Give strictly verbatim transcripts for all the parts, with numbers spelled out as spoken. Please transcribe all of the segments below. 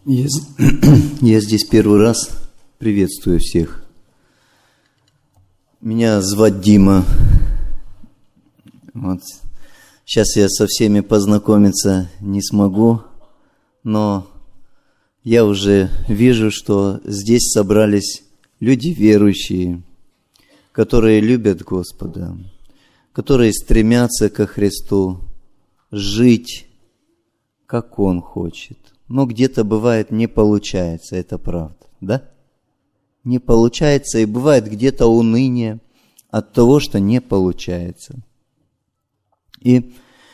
Я, я здесь первый раз. Приветствую всех. Меня звать Дима. Вот. Сейчас я со всеми познакомиться не смогу, но я уже вижу, что здесь собрались люди верующие, которые любят Господа, которые стремятся ко Христу, жить, как Он хочет. Но где-то бывает не получается, это правда, да? Не получается, и бывает где-то уныние от того, что не получается. И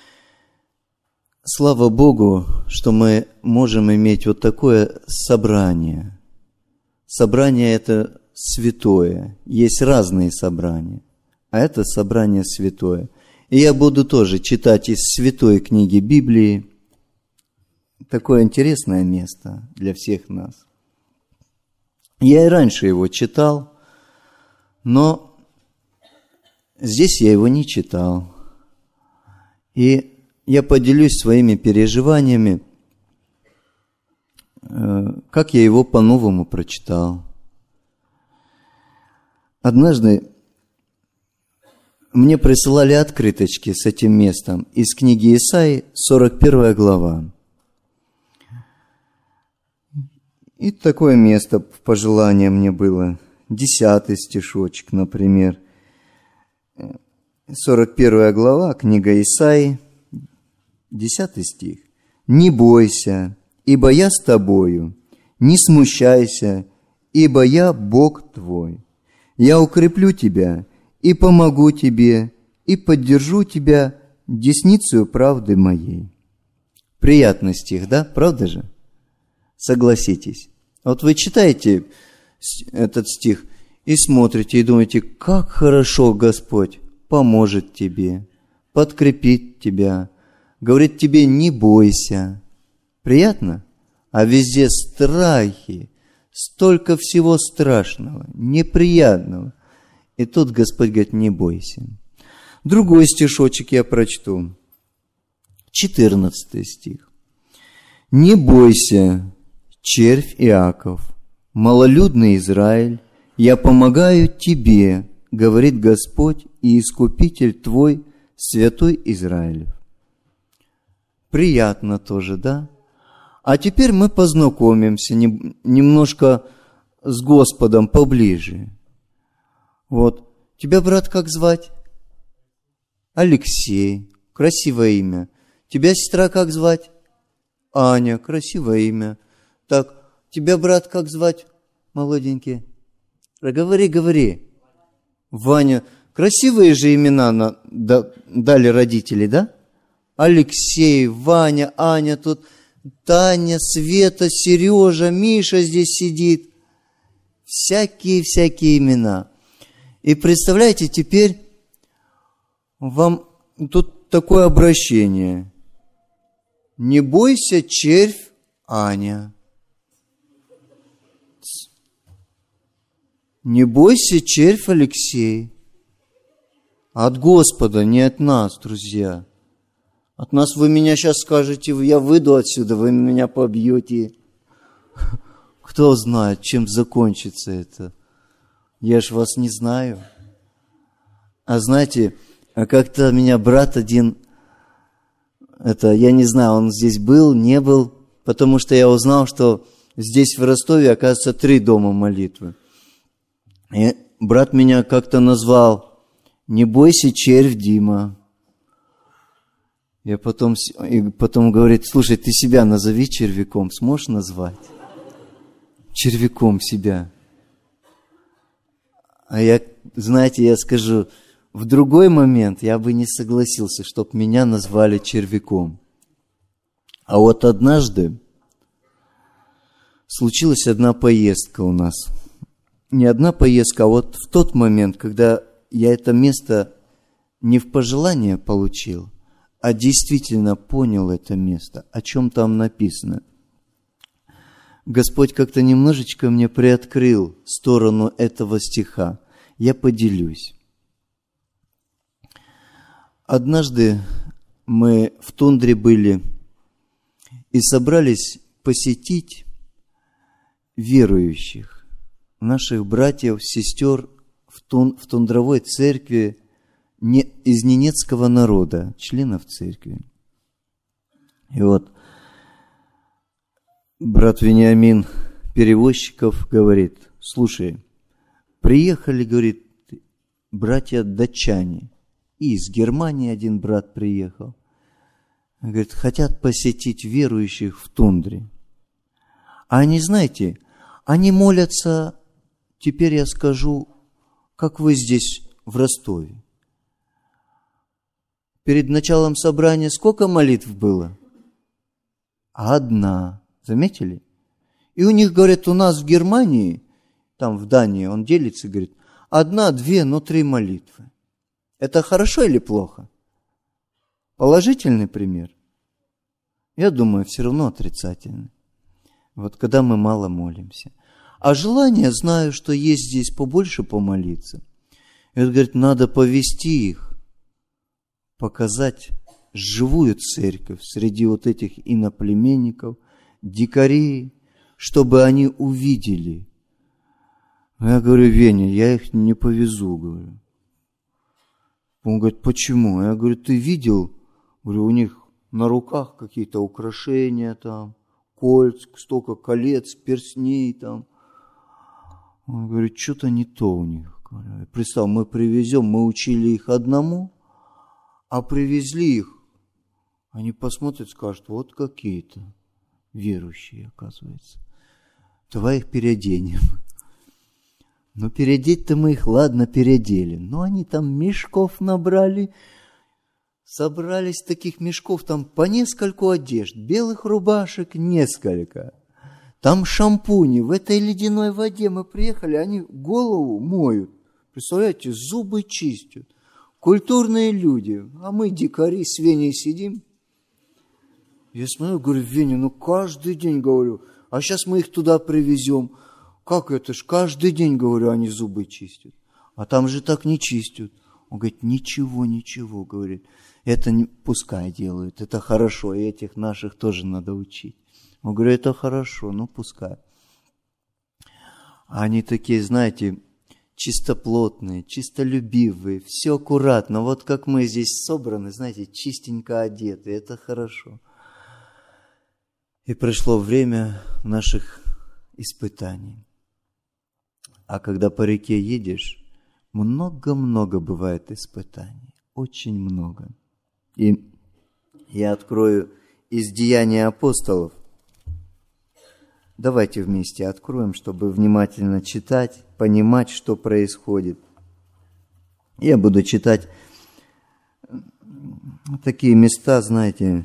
слава Богу, что мы можем иметь вот такое собрание. Собрание это святое. Есть разные собрания, а это собрание святое. И я буду тоже читать из святой книги Библии. Такое интересное место для всех нас. Я и раньше его читал, но здесь я его не читал. И я поделюсь своими переживаниями, как я его по-новому прочитал. Однажды мне присылали открыточки с этим местом из книги Исаии, сорок первая глава. И такое место в пожелание мне было. Десятый стишочек, например. сорок первая глава, книга Исаии, десятый стих. «Не бойся, ибо я с тобою, не смущайся, ибо я Бог твой. Я укреплю тебя и помогу тебе, и поддержу тебя десницею правды моей». Приятный стих, да? Правда же? Согласитесь. Вот вы читаете этот стих и смотрите, и думаете, как хорошо Господь поможет тебе, подкрепит тебя, говорит тебе, не бойся. Приятно? А везде страхи, столько всего страшного, неприятного. И тут Господь говорит, не бойся. Другой стишочек я прочту. четырнадцатый стих. «Не бойся, червь Иаков, малолюдный Израиль, я помогаю тебе, говорит Господь и Искупитель твой, святой Израилев». Приятно тоже, да? А теперь мы познакомимся немножко с Господом поближе. Вот. Тебя, брат, как звать? Алексей. Красивое имя. Тебя, сестра, как звать? Аня. Красивое имя. Так, тебя, брат, как звать, молоденький? Говори, говори. Ваня. Красивые же имена на, да, дали родители, да? Алексей, Ваня, Аня тут, Таня, Света, Сережа, Миша здесь сидит. Всякие-всякие имена. И представляете, теперь вам тут такое обращение. Не бойся, червь Аня. Не бойся, червь Алексей. От Господа, не от нас, друзья. От нас вы меня сейчас скажете, я выйду отсюда, вы меня побьете. Кто знает, чем закончится это? Я ж вас не знаю. А знаете, а как-то меня брат один, это, я не знаю, он здесь был, не был, потому что я узнал, что здесь в Ростове, оказывается, три дома молитвы. И брат меня как-то назвал: «Не бойся, червь Дима». Я потом, и потом говорит: «Слушай, ты себя назови червяком, сможешь назвать?» Червяком себя. А я, знаете, я скажу, в другой момент я бы не согласился, чтобы меня назвали червяком. А вот однажды случилась одна поездка у нас. Не одна поездка, а вот в тот момент, когда я это место не в пожелание получил, а действительно понял это место, о чем там написано. Господь как-то немножечко мне приоткрыл сторону этого стиха. Я поделюсь. Однажды мы в тундре были и собрались посетить верующих, наших братьев, сестер в, тун, в тундровой церкви не, из ненецкого народа, членов церкви. И вот брат Вениамин Перевозчиков говорит: слушай, приехали, говорит, братья-датчане, и из Германии один брат приехал. Говорит, хотят посетить верующих в тундре. А они, знаете, они молятся, теперь я скажу, как вы здесь в Ростове. Перед началом собрания сколько молитв было? Одна. Заметили? И у них, говорят, у нас в Германии, там в Дании, он делится, говорит, одна, две, но три молитвы. Это хорошо или плохо? Положительный пример? Я думаю, все равно отрицательный. Вот когда мы мало молимся. А желание, знаю, что есть здесь побольше помолиться. И вот, говорит, надо повести их, показать живую церковь среди вот этих иноплеменников, дикарей, чтобы они увидели. Я говорю, Веня, я их не повезу, говорю. Он говорит, почему? Я говорю, ты видел? Говорю, у них на руках какие-то украшения там, кольц, столько колец, перстней там. Он говорит, что-то не то у них. Говорю, представь, мы привезем, мы учили их одному, а привезли их. Они посмотрят, скажут, вот какие-то верующие, оказывается. Давай их переоденем. Ну, переодеть-то мы их, ладно, переодели. Но они там мешков набрали, собрались таких мешков, там по нескольку одежд, белых рубашек несколько. Там шампуни, в этой ледяной воде мы приехали, они голову моют. Представляете, зубы чистят. Культурные люди, а мы дикари с Веней сидим. Я смотрю, говорю, Веня, ну каждый день, говорю, а сейчас мы их туда привезем. Как это ж, каждый день, говорю, они зубы чистят. А там же так не чистят. Он говорит, ничего, ничего, говорит, это не, пускай делают, это хорошо, и этих наших тоже надо учить. Он говорит, это хорошо, ну пускай. А они такие, знаете, чистоплотные, чистолюбивые, все аккуратно. Вот как мы здесь собраны, знаете, чистенько одеты, это хорошо. И пришло время наших испытаний. А когда по реке едешь, много-много бывает испытаний, очень много. И я открою из Деяния апостолов. Давайте вместе откроем, чтобы внимательно читать, понимать, что происходит. Я буду читать такие места, знаете,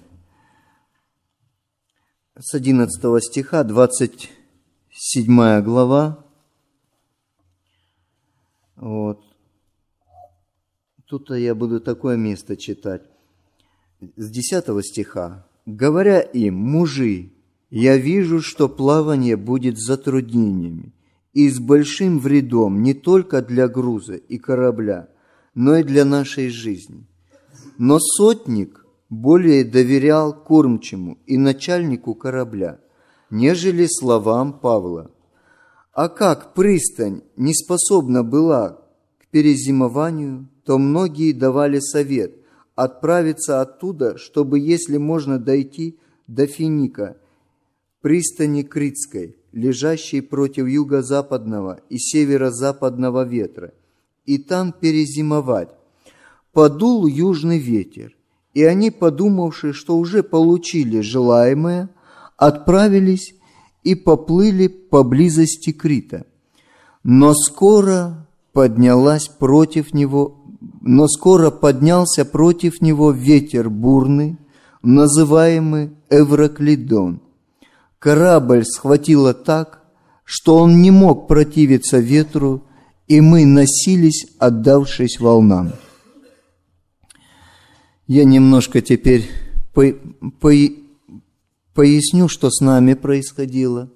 с одиннадцатого стиха, двадцать седьмая глава. Вот. Тут я буду такое место читать. С десятого стиха. «Говоря им, мужи, я вижу, что плавание будет затруднениями и с большим вредом не только для груза и корабля, но и для нашей жизни. Но сотник более доверял кормчему и начальнику корабля, нежели словам Павла. А как пристань не способна была к перезимованию, то многие давали совет отправиться оттуда, чтобы, если можно, дойти до Финика, пристани Критской, лежащей против юго-западного и северо-западного ветра, и там перезимовать. Подул южный ветер, и они, подумавши, что уже получили желаемое, отправились и поплыли поблизости Крита. Но скоро поднялась против него, но скоро поднялся против него ветер бурный, называемый Эвраклидон. Корабль схватило так, что он не мог противиться ветру, и мы носились, отдавшись волнам. Я немножко теперь по, по, поясню, что с нами происходило.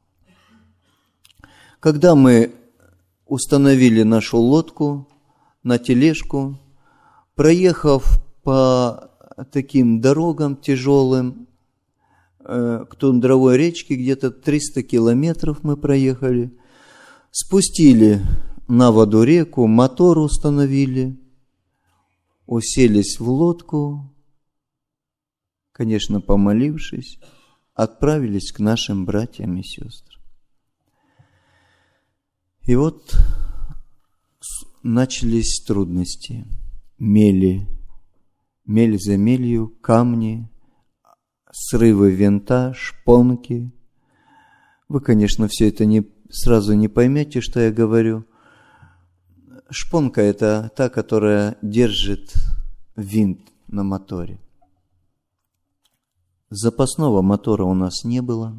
Когда мы установили нашу лодку на тележку, проехав по таким дорогам тяжелым, к тундровой речке, где-то триста километров мы проехали. Спустили на воду реку, мотор установили, уселись в лодку, конечно, помолившись, отправились к нашим братьям и сестрам. И вот начались трудности. Мели, мель за мелью, камни, срывы винта, шпонки. Вы, конечно, все это не, сразу не поймете, что я говорю. Шпонка – это та, которая держит винт на моторе. Запасного мотора у нас не было.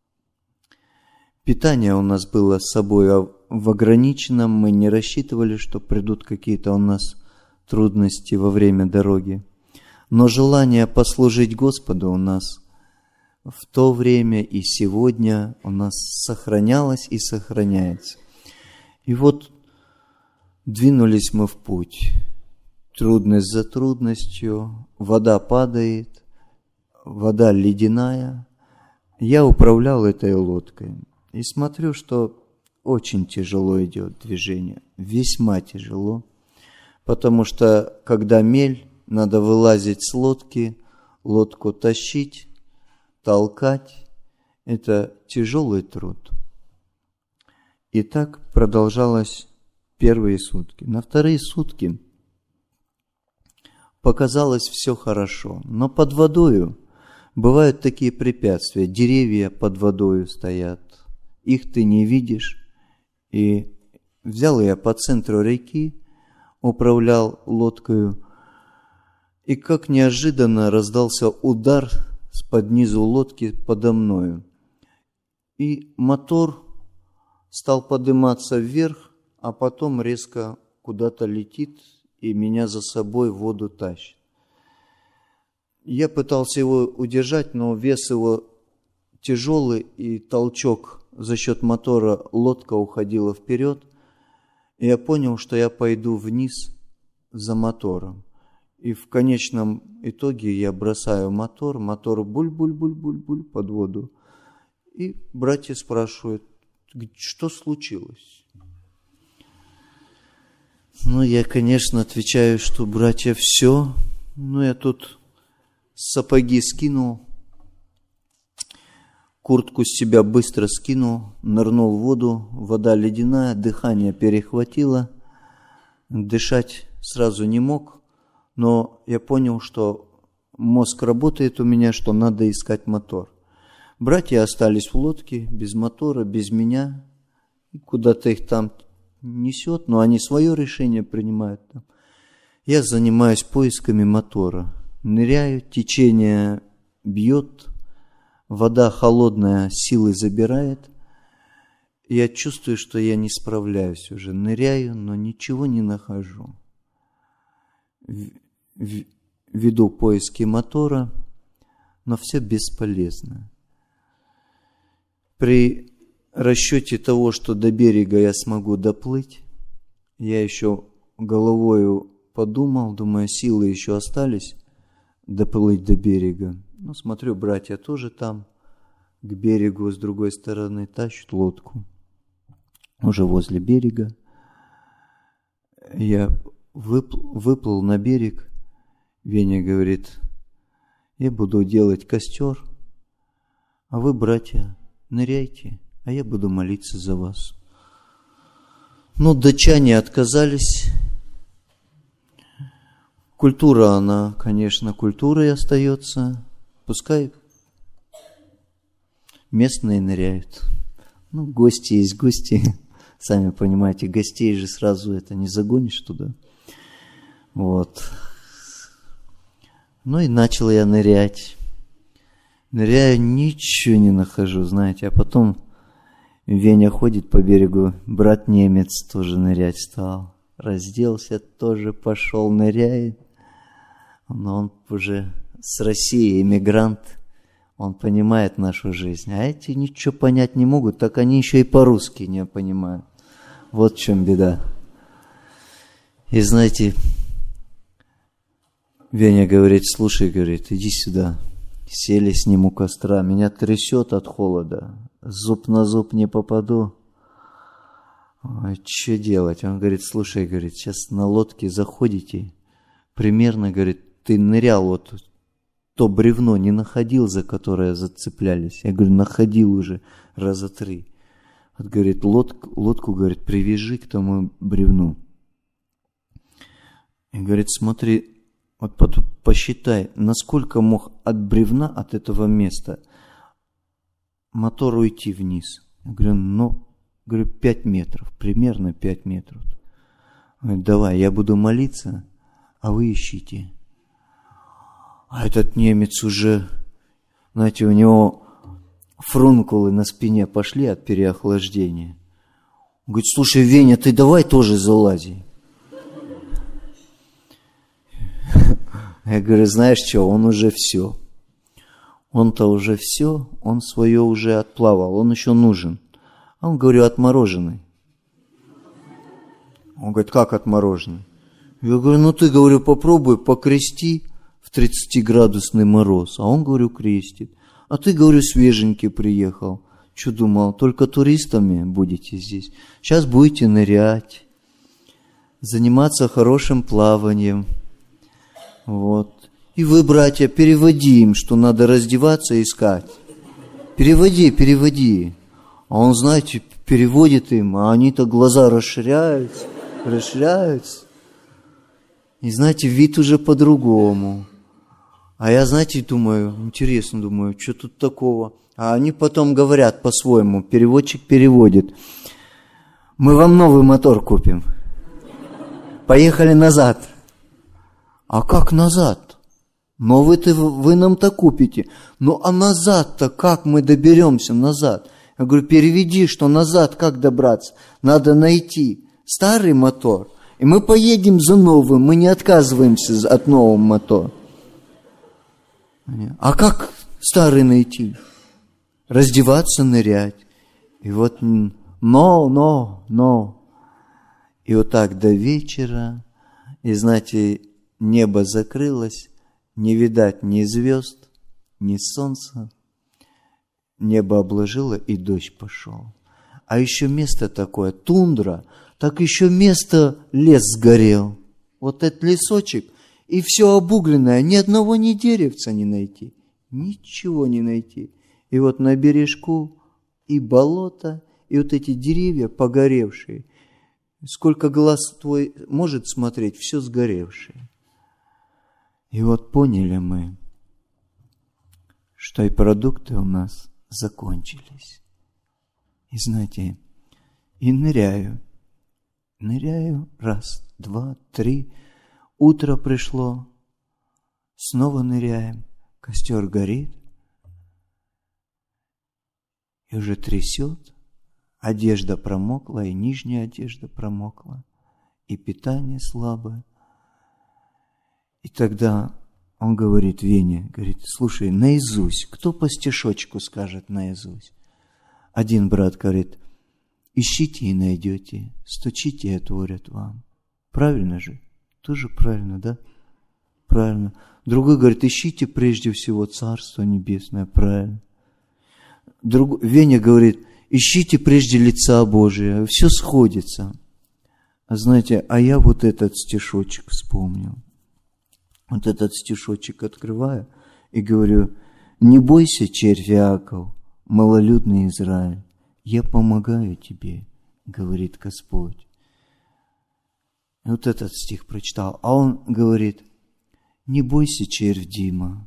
Питание у нас было с собой в ограниченном. Мы не рассчитывали, что придут какие-то у нас трудности во время дороги. Но желание послужить Господу у нас в то время и сегодня у нас сохранялось и сохраняется. И вот двинулись мы в путь. Трудность за трудностью, вода падает, вода ледяная. Я управлял этой лодкой и смотрю, что очень тяжело идет движение, весьма тяжело, потому что когда мель, надо вылазить с лодки, лодку тащить, толкать. Это тяжелый труд. И так продолжалось первые сутки. На вторые сутки показалось все хорошо, но под водою бывают такие препятствия. Деревья под водою стоят, их ты не видишь. И взял я по центру реки, управлял лодкою, и как неожиданно раздался удар с-под низу лодки подо мною. И мотор стал подниматься вверх, а потом резко куда-то летит и меня за собой в воду тащит. Я пытался его удержать, но вес его тяжелый, и толчок за счет мотора, лодка уходила вперед. И я понял, что я пойду вниз за мотором. И в конечном итоге я бросаю мотор, мотор буль-буль-буль-буль-буль под воду. И братья спрашивают, что случилось? Ну, я, конечно, отвечаю, что, братья, все. Ну, я тут сапоги скинул, куртку с себя быстро скинул, нырнул в воду, вода ледяная, дыхание перехватило. Дышать сразу не мог. Но я понял, что мозг работает у меня, что надо искать мотор. Братья остались в лодке, без мотора, без меня. Куда-то их там несет, но они свое решение принимают. Я занимаюсь поисками мотора. Ныряю, течение бьет, вода холодная силой забирает. Я чувствую, что я не справляюсь уже. Ныряю, но ничего не нахожу. Веду поиски мотора, но все бесполезно. При расчете того, что до берега я смогу доплыть, я еще головою подумал, думаю, силы еще остались доплыть до берега. Ну, смотрю, братья тоже там, к берегу с другой стороны, тащат лодку. Уже возле берега. Я выпл- выплыл на берег. Веня говорит, я буду делать костер, а вы, братья, ныряйте, а я буду молиться за вас. Ну, датчане отказались. Культура, она, конечно, культурой остается. Пускай местные ныряют. Ну, гости есть гости. Сами понимаете, гостей же сразу это не загонишь туда. Вот. Ну и начал я нырять. Ныряю, ничего не нахожу, знаете. А потом Веня ходит по берегу, брат немец тоже нырять стал. Разделся, тоже пошел, ныряет. Но он уже с России, эмигрант. Он понимает нашу жизнь. А эти ничего понять не могут, так они еще и по-русски не понимают. Вот в чем беда. И знаете, Веня говорит, слушай, говорит, иди сюда. Сели с ним у костра, меня трясет от холода, зуб на зуб не попаду. Ой, что делать? Он говорит, слушай, говорит, сейчас на лодке заходите, примерно, говорит, ты нырял, вот то бревно не находил, за которое зацеплялись. Я говорю, находил уже раза три. Вот, говорит, лодку, лодку, говорит, привяжи к тому бревну. И говорит, смотри, вот посчитай, насколько мог от бревна, от этого места, мотор уйти вниз. Я говорю, ну, говорю, пять метров, примерно пять метров. Он говорит, давай, я буду молиться, а вы ищите. А этот немец уже, знаете, у него фрункулы на спине пошли от переохлаждения. Он говорит, слушай, Веня, ты давай тоже залази. Я говорю, знаешь что, он уже все. Он-то уже все, он свое уже отплавал, он еще нужен. А он, говорю, отмороженный. Он говорит, как отмороженный? Я говорю, ну ты, говорю, попробуй покрести в тридцатиградусный мороз. А он, говорю, крестит. А ты, говорю, свеженький приехал. Что думал, только туристами будете здесь? Сейчас будете нырять, заниматься хорошим плаванием. Вот. И вы, братья, переводи им, что надо раздеваться и искать. Переводи, переводи. А он, знаете, переводит им, а они-то глаза расширяются, расширяются. И, знаете, вид уже по-другому. А я, знаете, думаю, интересно, думаю, что тут такого? А они потом говорят по-своему, переводчик переводит. Мы вам новый мотор купим. Поехали назад. А как назад? Новый-то вы нам-то купите. Ну а назад-то как мы доберемся назад? Я говорю, переведи, что назад как добраться? Надо найти старый мотор. И мы поедем за новым, мы не отказываемся от нового мотора. А как старый найти? Раздеваться, нырять. И вот no, no, no. И вот так до вечера. И знаете, небо закрылось, не видать ни звезд, ни солнца. Небо обложило, и дождь пошел. А еще место такое, тундра, так еще место лес сгорел. Вот этот лесочек, и все обугленное, ни одного ни деревца не найти, ничего не найти. И вот на бережку и болото, и вот эти деревья погоревшие. Сколько глаз твой может смотреть, все сгоревшее. И вот поняли мы, что и продукты у нас закончились. И знаете, и ныряю, ныряю, раз, два, три, утро пришло, снова ныряем, костер горит, и уже трясет, одежда промокла, и нижняя одежда промокла, и питание слабое. И тогда он говорит Вене, говорит, слушай, наизусть, кто по стишочку скажет наизусть? Один брат говорит, ищите и найдете, стучите и отворят вам. Правильно же? Тоже правильно, да? Правильно. Другой говорит, ищите прежде всего Царство Небесное. Правильно. Друг... Веня говорит, ищите прежде лица Божия. Все сходится. А знаете, а я вот этот стишочек вспомнил. Вот этот стишочек открываю и говорю, не бойся, червь Иаков, малолюдный Израиль, я помогаю тебе, говорит Господь. И вот этот стих прочитал, а он говорит, не бойся, червь Дима,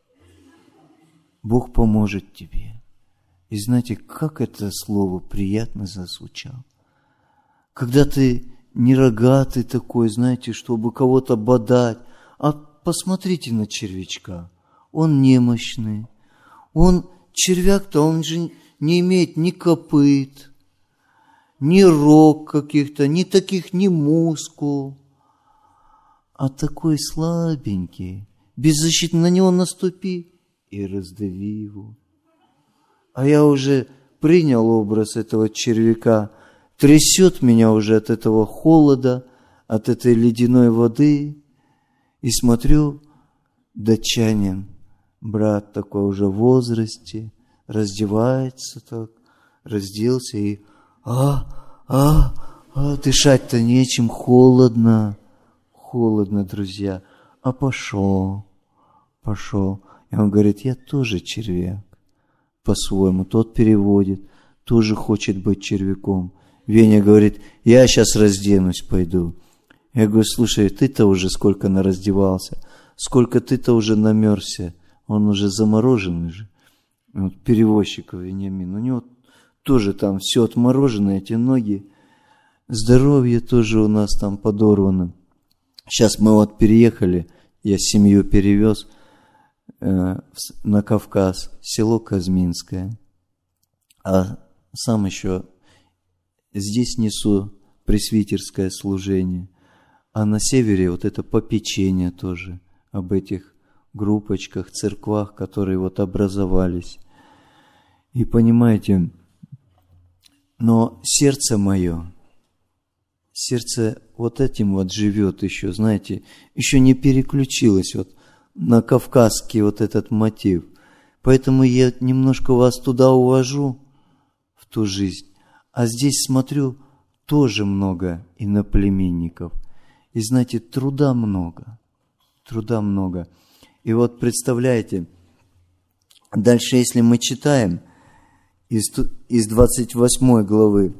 Бог поможет тебе. И знаете, как это слово приятно зазвучало. Когда ты не рогатый такой, знаете, чтобы кого-то бодать, а посмотрите на червячка, он немощный, он, червяк-то, он же не имеет ни копыт, ни рог каких-то, ни таких, ни мускул, а такой слабенький, беззащитный, на него наступи и раздави его. А я уже принял образ этого червяка, трясет меня уже от этого холода, от этой ледяной воды, и смотрю, датчанин Брат такой уже в возрасте, раздевается так, разделся и а, а, а, дышать-то нечем, холодно, холодно, друзья. А пошел, пошел. И он говорит, я тоже червяк. По-своему, тот переводит, тоже хочет быть червяком. Веня говорит, я сейчас разденусь, пойду. Я говорю, слушай, ты-то уже сколько нараздевался, сколько ты-то уже намерзся, он уже замороженный же. Вот перевозчик Вениамин, у него тоже там все отморожено, эти ноги, здоровье тоже у нас там подорвано. Сейчас мы вот переехали, я семью перевез э, на Кавказ, село Казминское, а сам еще здесь несу пресвитерское служение, а на севере вот это попечение тоже об этих группочках, церквах, которые вот образовались. И понимаете, но сердце мое, сердце вот этим вот живет еще, знаете, еще не переключилось вот на кавказский вот этот мотив. Поэтому я немножко вас туда увожу, в ту жизнь. А здесь смотрю, тоже много иноплеменников. И знаете, труда много, труда много. И вот представляете, дальше если мы читаем из, из двадцать восьмой главы,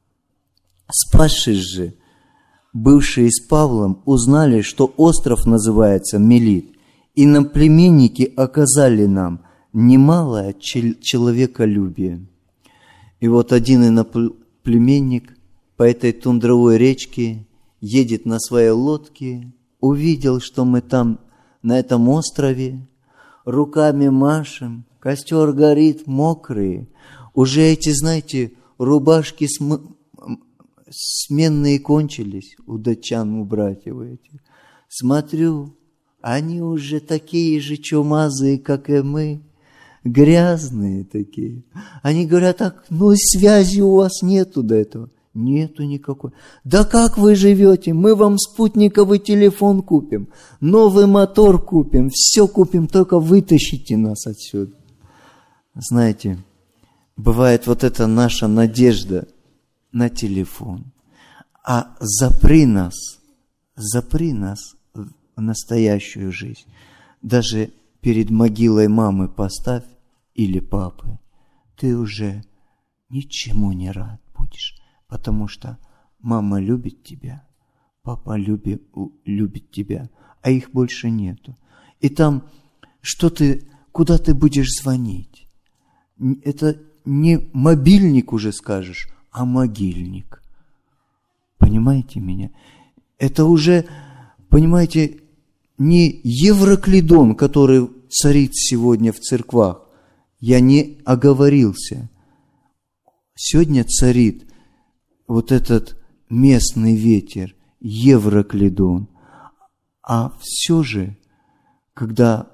спасшись же, бывшие с Павлом, узнали, что остров называется Мелит, и иноплеменники оказали нам немалое человеколюбие. И вот один иноплеменник по этой тундровой речке едет на своей лодке, увидел, что мы там, на этом острове, руками машем, костер горит, мокрые. Уже эти, знаете, рубашки см... сменные кончились у датчан, у братьев этих. Смотрю, они уже такие же чумазые, как и мы, грязные такие. Они говорят, так, ну связи у вас нету до этого. Нету никакой. Да как вы живете? Мы вам спутниковый телефон купим, новый мотор купим, все купим, только вытащите нас отсюда. Знаете, бывает вот эта наша надежда на телефон. А запри нас, запри нас в настоящую жизнь. Даже перед могилой мамы поставь или папы. Ты уже ничему не рад будешь. Потому что мама любит тебя, папа любит, любит тебя, а их больше нету. И там, что ты, куда ты будешь звонить? Это не мобильник уже скажешь, а могильник. Понимаете меня? Это уже, понимаете, не Евроклидон, который царит сегодня в церквах. Я не оговорился. Сегодня царит вот этот местный ветер, Евроклидон. А все же, когда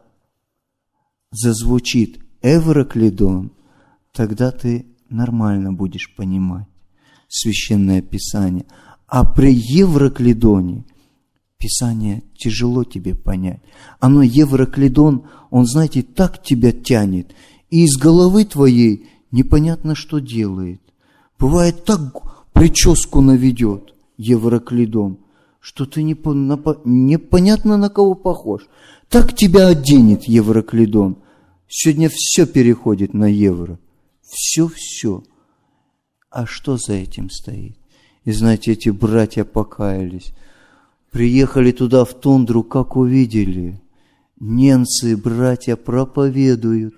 зазвучит Евроклидон, тогда ты нормально будешь понимать Священное Писание. А при Евроклидоне Писание тяжело тебе понять. Оно, Евроклидон, он, знаете, так тебя тянет, и из головы твоей непонятно, что делает. Бывает так прическу наведет Евроклидон, что ты не, непонятно на кого похож. Так тебя оденет Евроклидон. Сегодня все переходит на евро. Все-все. А что за этим стоит? И знаете, эти братья покаялись. Приехали туда в тундру, как увидели. Немцы, братья, проповедуют.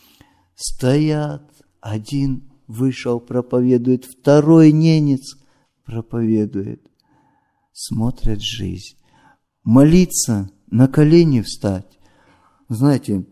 Стоят, один вышел, проповедует, второй ненец проповедует. Смотрят жизнь. Молиться, на колени встать. Знаете,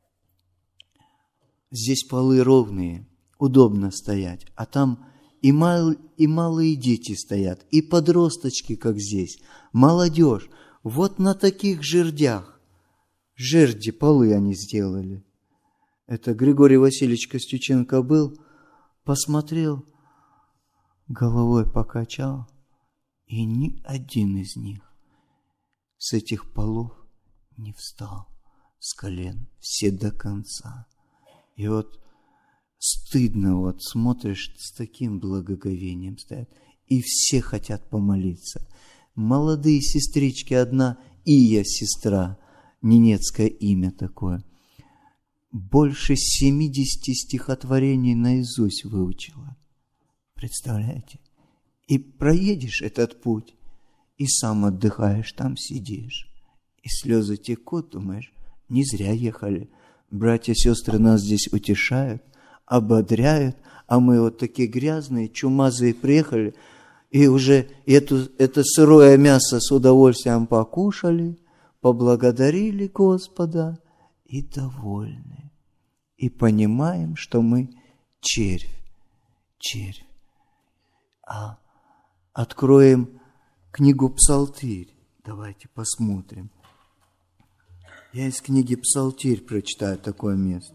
здесь полы ровные, удобно стоять, а там и, мал, и малые дети стоят, и подросточки, как здесь, молодежь. Вот на таких жердях, жерди, полы они сделали. Это Григорий Васильевич Костюченко был, посмотрел, головой покачал, и ни один из них с этих полов не встал. с колен, все до конца. И вот стыдно, вот смотришь, с таким благоговением стоят, и все хотят помолиться. Молодые сестрички, одна Ия, сестра, ненецкое имя такое, больше семидесяти стихотворений наизусть выучила. Представляете? И проедешь этот путь, и сам отдыхаешь, там сидишь. И слезы текут, думаешь, не зря ехали. Братья и сестры нас здесь утешают, ободряют, а мы вот такие грязные, чумазые приехали, и уже эту, это сырое мясо с удовольствием покушали, поблагодарили Господа и довольны. И понимаем, что мы червь, червь. А откроем книгу Псалтирь. Давайте посмотрим. Я из книги Псалтирь прочитаю такое место.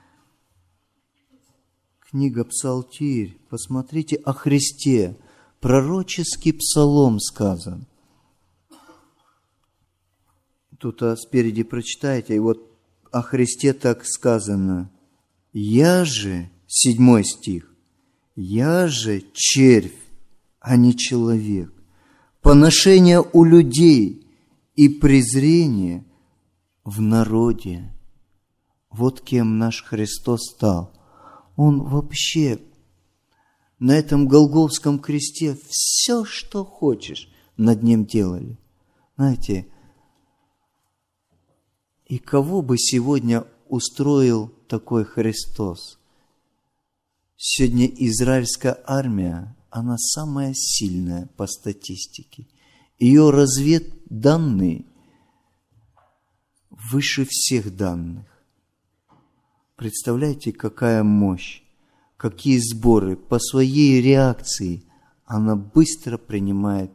Книга Псалтирь. Посмотрите о Христе. Пророческий псалом сказан. Тут а спереди прочитайте, и вот о Христе так сказано. «Я же», седьмой стих, «я же червь, а не человек, поношение у людей и презрение в народе». Вот кем наш Христос стал. Он вообще на этом Голгофском кресте все, что хочешь, над ним делали. Знаете, и кого бы сегодня устроил такой Христос? Сегодня израильская армия, она самая сильная по статистике. Ее разведданные выше всех данных. Представляете, какая мощь, какие сборы. По своей реакции она быстро принимает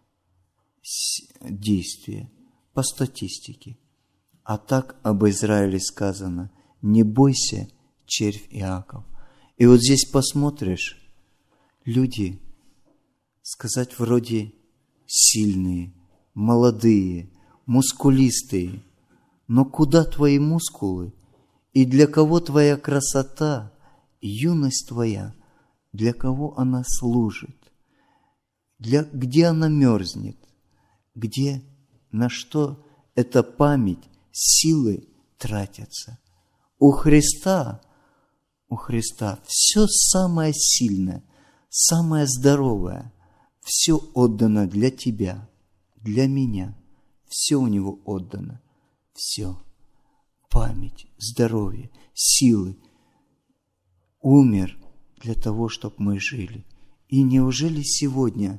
действия по статистике. А так об Израиле сказано: не бойся, червь Иаков. И вот здесь посмотришь, люди, сказать вроде сильные, молодые, мускулистые, но куда твои мускулы? И для кого твоя красота, юность твоя, для кого она служит? Для, где она мерзнет? Где, на что эта память, силы тратятся? У Христа, у Христа все самое сильное, самое здоровое, все отдано для тебя, для меня. Все у Него отдано, все. Память, здоровье, силы. Умер для того, чтобы мы жили. И неужели сегодня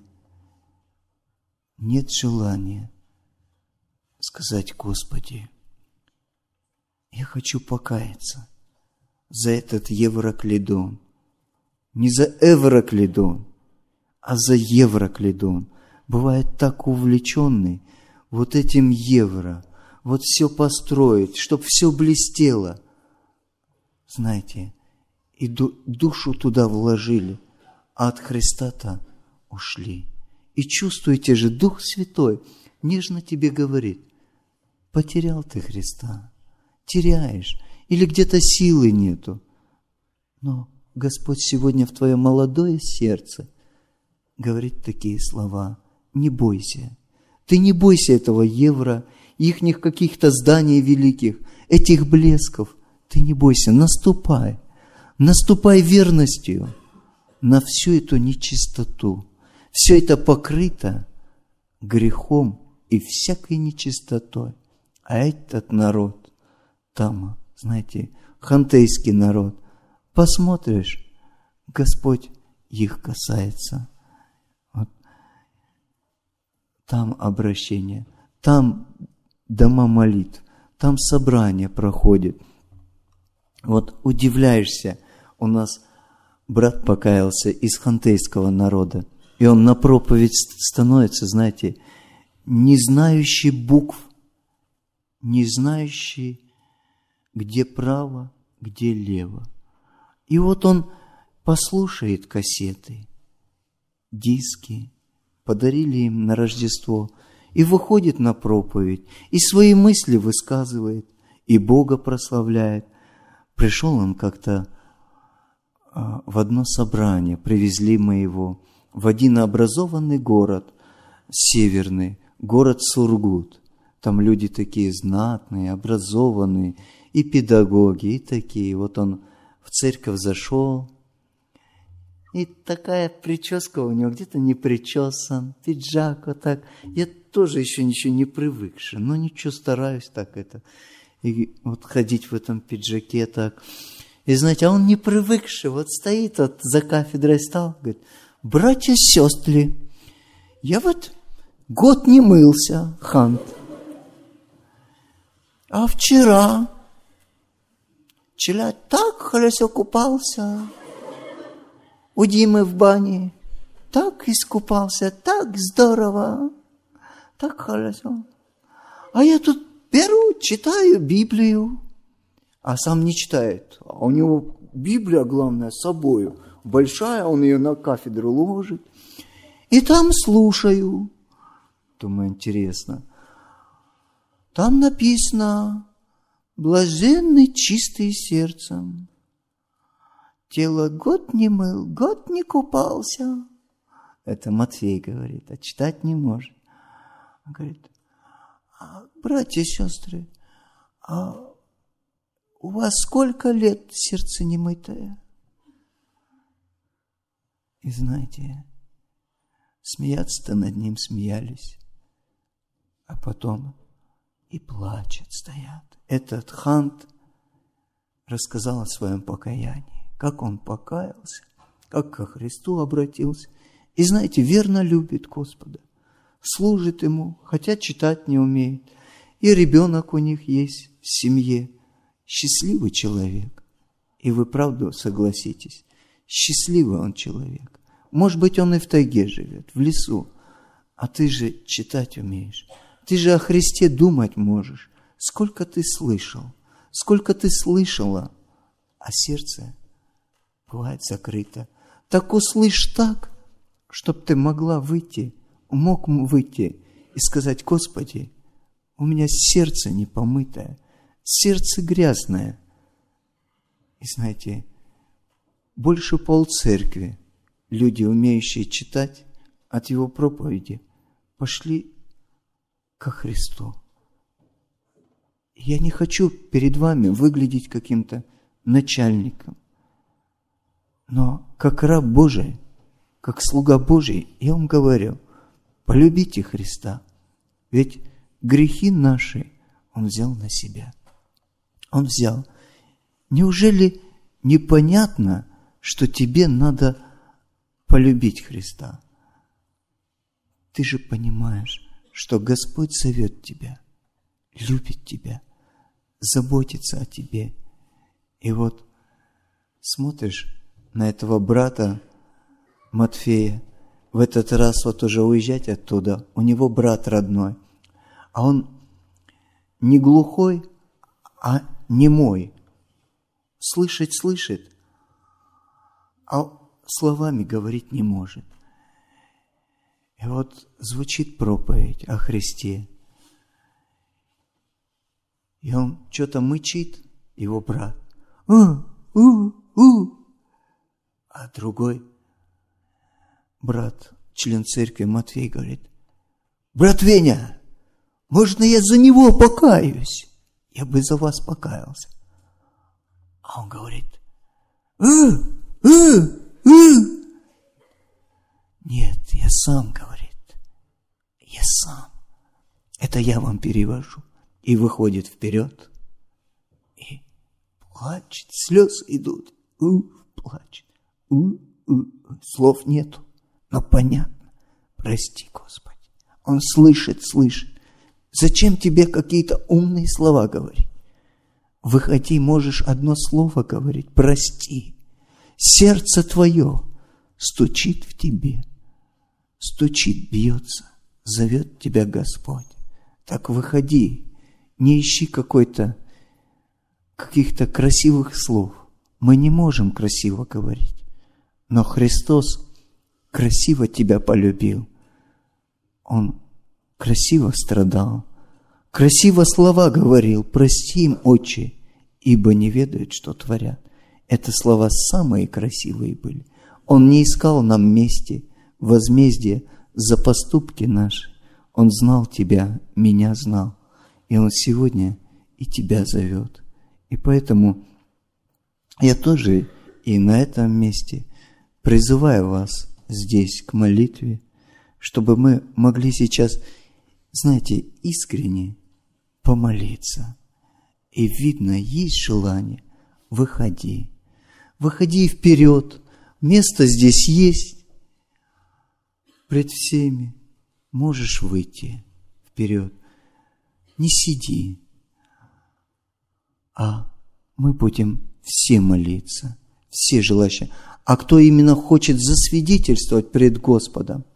нет желания сказать: Господи, я хочу покаяться за этот Евроклидон. Не за Эвроклидон, а за Евроклидон. Бывает так увлеченный вот этим евро, вот все построить, чтобы все блестело. Знаете, и душу туда вложили, а от Христа-то ушли. И чувствуете же, Дух Святой нежно тебе говорит: потерял ты Христа, теряешь, или где-то силы нету. Но Господь сегодня в твое молодое сердце говорит такие слова: не бойся. Ты не бойся этого евро, ихних каких-то зданий великих, этих блесков. Ты не бойся, наступай. Наступай верностью на всю эту нечистоту. Все это покрыто грехом и всякой нечистотой. А этот народ, там, знаете, хантейский народ, посмотришь, Господь их касается. Вот. Там обращение, там дома молитв, там собрания проходят. Вот удивляешься, у нас брат покаялся из хантейского народа, и он на проповедь становится, знаете, не знающий букв, не знающий, где право, где лево. И вот он послушает кассеты, диски, подарили им на Рождество, и выходит на проповедь, и свои мысли высказывает, и Бога прославляет. Пришел он как-то в одно собрание, привезли мы его в один образованный город, северный, город Сургут. Там люди такие знатные, образованные, и педагоги, и такие. Вот он в церковь зашел, и такая прическа у него, где-то не причесан, пиджак вот так. Я тоже еще ничего не привыкший, но ничего, стараюсь так это. И вот ходить в этом пиджаке так. И знаете, а он не привыкший, вот стоит вот за кафедрой стал, говорит: братья, сестры, я вот год не мылся, Хант. А вчера, вчера так хорошо купался у Димы в бане, так искупался, так здорово, так хорошо. А я тут беру, читаю Библию, а сам не читает. А у него Библия, главное, с собою. Большая, он ее на кафедру ложит. И там слушаю. Думаю, интересно. Там написано: блаженны чистые сердцем. Тело год не мыл, год не купался. Это Матфей говорит, а читать не может. Он говорит: братья и сестры, а у вас сколько лет сердце немытое? И знаете, смеяться-то над ним смеялись, а потом и плачут, стоят. Этот Хант рассказал о своем покаянии, как он покаялся, как ко Христу обратился. И знаете, верно любит Господа, служит Ему, хотя читать не умеет. И ребенок у них есть в семье. Счастливый человек. И вы правду согласитесь, счастливый он человек. Может быть, он и в тайге живет, в лесу. А ты же читать умеешь. Ты же о Христе думать можешь. Сколько ты слышал, сколько ты слышала, а сердце бывает закрыто. Так услышь так, чтоб ты могла выйти, мог выйти и сказать: Господи, у меня сердце не помытое, сердце грязное. И знаете, больше полцеркви, люди, умеющие читать, от его проповеди пошли ко Христу. Я не хочу перед вами выглядеть каким-то начальником, но как раб Божий, как слуга Божий, я вам говорю: полюбите Христа, ведь грехи наши Он взял на себя. Он взял. Неужели непонятно, что тебе надо полюбить Христа? Ты же понимаешь, что Господь зовет тебя, любит тебя, заботится о тебе. И вот смотришь на этого брата Матфея, в этот раз вот уже уезжать оттуда, у него брат родной, а он не глухой, а немой. Слышать слышит, а словами говорить не может. И вот звучит проповедь о Христе. И он что-то мычит, его брат. У, у, у. А другой брат, член церкви Матфей, говорит: брат Веня, можно я за него покаюсь? Я бы за вас покаялся. А он говорит: э, э, э. Нет, я сам, говорит, я сам. Это я вам перевожу. И выходит вперед, и плачет, слезы идут, у, плачет, у, у, слов нету, но понятно. Прости, Господи. Он слышит, слышит. Зачем тебе какие-то умные слова говорить? Выходи, можешь одно слово говорить: прости. Сердце твое стучит в тебе, стучит, бьется, зовет тебя Господь. Так выходи, не ищи какой-то, каких-то красивых слов. Мы не можем красиво говорить, но Христос красиво тебя полюбил. Он красиво страдал, красиво слова говорил: «Прости им, Отче, ибо не ведают, что творят». Это слова самые красивые были. Он не искал нам мести, возмездия за поступки наши. Он знал тебя, меня знал. И Он сегодня и тебя зовет. И поэтому я тоже и на этом месте призываю вас здесь к молитве, чтобы мы могли сейчас, знаете, искренне помолиться. И видно, есть желание, выходи. Выходи вперед. Место здесь есть. Пред всеми можешь выйти вперед. Не сиди. А мы будем все молиться, все желающие. А кто именно хочет засвидетельствовать пред Господом,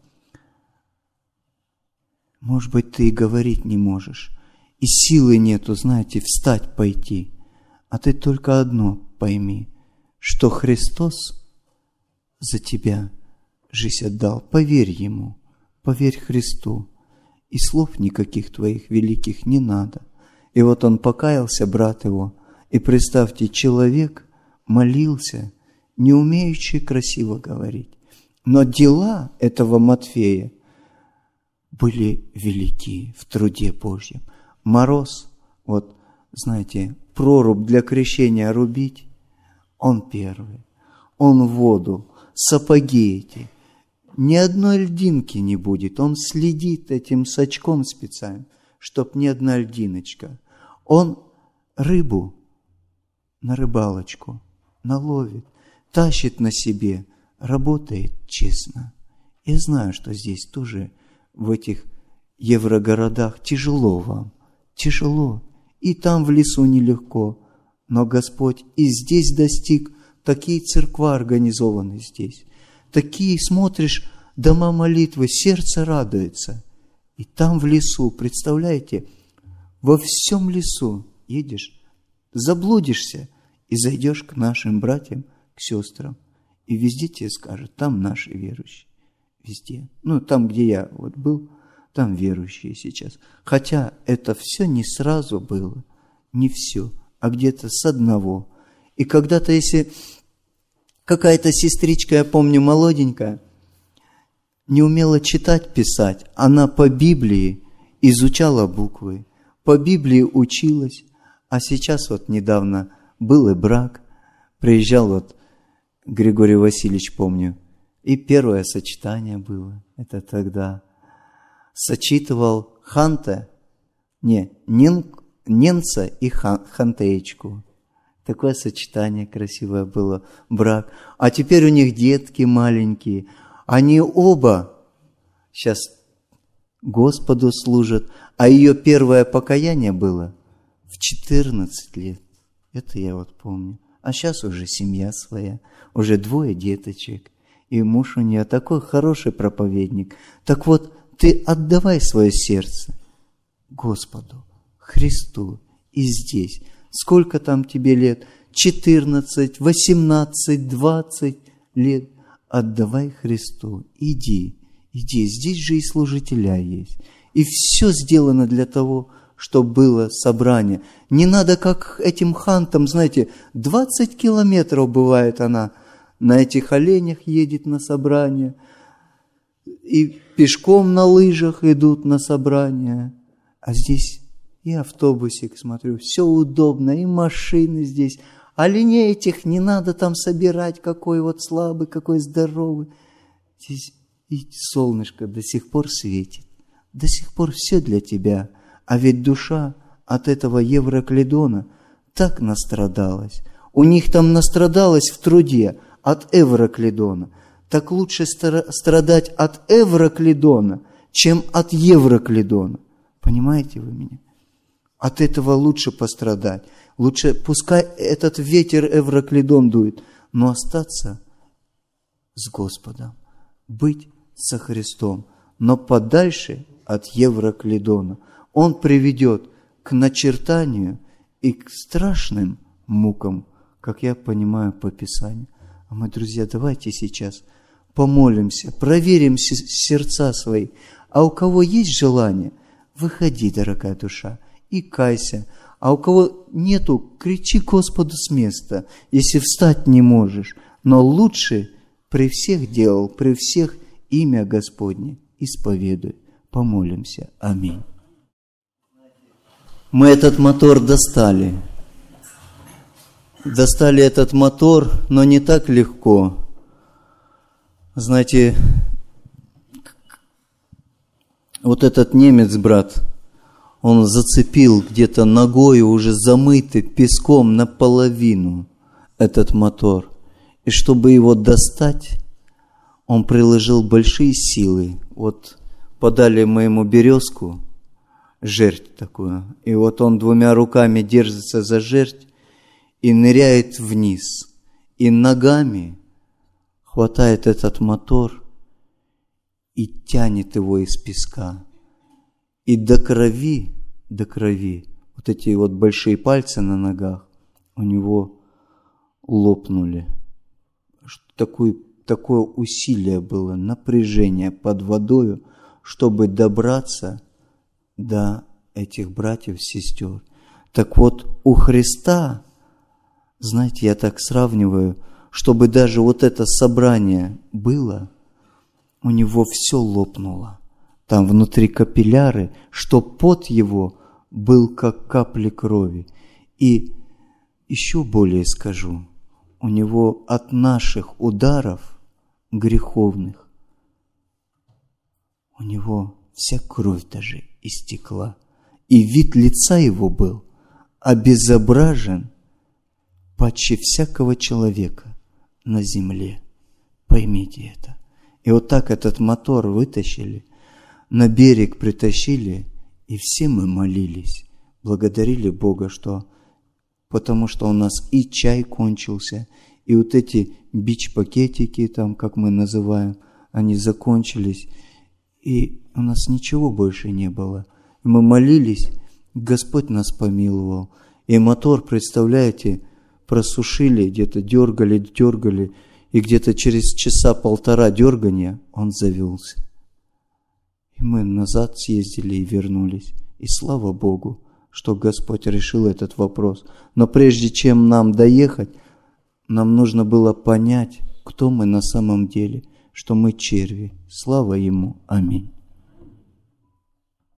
может быть, ты и говорить не можешь, и силы нету, знаете, встать, пойти. А ты только одно пойми, что Христос за тебя жизнь отдал. Поверь Ему, поверь Христу, и слов никаких твоих великих не надо. И вот он покаялся, брат его, и представьте, человек молился, не умеющий красиво говорить. Но дела этого Матфея были велики в труде Божьем. Мороз, вот, знаете, прорубь для крещения рубить, он первый. Он воду, сапоги эти. Ни одной льдинки не будет. Он следит этим сачком специально, чтоб ни одна льдиночка. Он рыбу на рыбалочку наловит, тащит на себе, работает честно. Я знаю, что здесь тоже в этих еврогородах тяжело вам, тяжело. И там в лесу нелегко. Но Господь и здесь достиг, такие церква организованы здесь. Такие, смотришь, дома молитвы, сердце радуется. И там в лесу, представляете, во всем лесу едешь, заблудишься и зайдешь к нашим братьям, к сестрам. И везде тебе скажут, там наши верующие. Везде. Ну, там, где я вот был, там верующие сейчас. Хотя это все не сразу было, не все, а где-то с одного. И когда-то, если какая-то сестричка, я помню, молоденькая, не умела читать, писать, она по Библии изучала буквы, по Библии училась, а сейчас вот недавно был и брак, приезжал вот Григорий Васильевич, помню, и первое сочетание было, это тогда сочетывал Ханта, не, нен, Ненца и хан, Хантеечку. Такое сочетание красивое было, брак. А теперь у них детки маленькие. Они оба сейчас Господу служат. А ее первое покаяние было в четырнадцать лет. Это я вот помню. А сейчас уже семья своя, уже двое деточек. И муж у нее такой хороший проповедник. Так вот, ты отдавай свое сердце Господу, Христу и здесь. Сколько там тебе лет? четырнадцать, восемнадцать, двадцать лет. Отдавай Христу. Иди, иди. Здесь же и служителя есть. И все сделано для того, чтобы было собрание. Не надо, как этим хантам, знаете, двадцать километров бывает она на этих оленях едет на собрание. И пешком на лыжах идут на собрание. А здесь и автобусик, смотрю, все удобно, и машины здесь. Оленей этих не надо там собирать, какой вот слабый, какой здоровый. Здесь и солнышко до сих пор светит. До сих пор все для тебя. А ведь душа от этого Евроклидона так настрадалась. У них там настрадалась в труде от Евроклидона. Так лучше страдать от Евроклидона, чем от Евроклидона. Понимаете вы меня? От этого лучше пострадать. Лучше, пускай этот ветер Евроклидон дует, но остаться с Господом, быть со Христом, но подальше от Евроклидона. Он приведет к начертанию и к страшным мукам, как я понимаю по Писанию. А мы, друзья, давайте сейчас помолимся, проверим сердца свои. А у кого есть желание, выходи, дорогая душа, и кайся. А у кого нету, кричи Господу с места, если встать не можешь. Но лучше при всех делал, при всех имя Господне исповедуй. Помолимся. Аминь. Мы этот мотор достали. Достали этот мотор, но не так легко. Знаете, вот этот немец, брат, он зацепил где-то ногой, уже замытый песком наполовину этот мотор. И чтобы его достать, он приложил большие силы. Вот подали мы ему березку, жерть такую, и вот он двумя руками держится за жерть и ныряет вниз. И ногами хватает этот мотор и тянет его из песка. И до крови, до крови, вот эти вот большие пальцы на ногах у него лопнули. Такое, такое усилие было, напряжение под водою, чтобы добраться до этих братьев, сестер. Так вот, у Христа, знаете, я так сравниваю, чтобы даже вот это собрание было, у него все лопнуло. Там внутри капилляры, что пот его был как капли крови. И еще более скажу, у него от наших ударов греховных, у него вся кровь даже истекла. И вид лица его был обезображен паче всякого человека на земле. Поймите это. И вот так этот мотор вытащили, на берег притащили, и все мы молились, благодарили Бога, что, потому что у нас и чай кончился, и вот эти бич-пакетики, там, как мы называем, они закончились, и у нас ничего больше не было. И мы молились, Господь нас помиловал. И мотор, представляете, просушили, где-то дергали, дергали, и где-то через часа полтора дергания он завелся. И мы назад съездили и вернулись. И слава Богу, что Господь решил этот вопрос. Но прежде чем нам доехать, нам нужно было понять, кто мы на самом деле, что мы черви. Слава Ему. Аминь.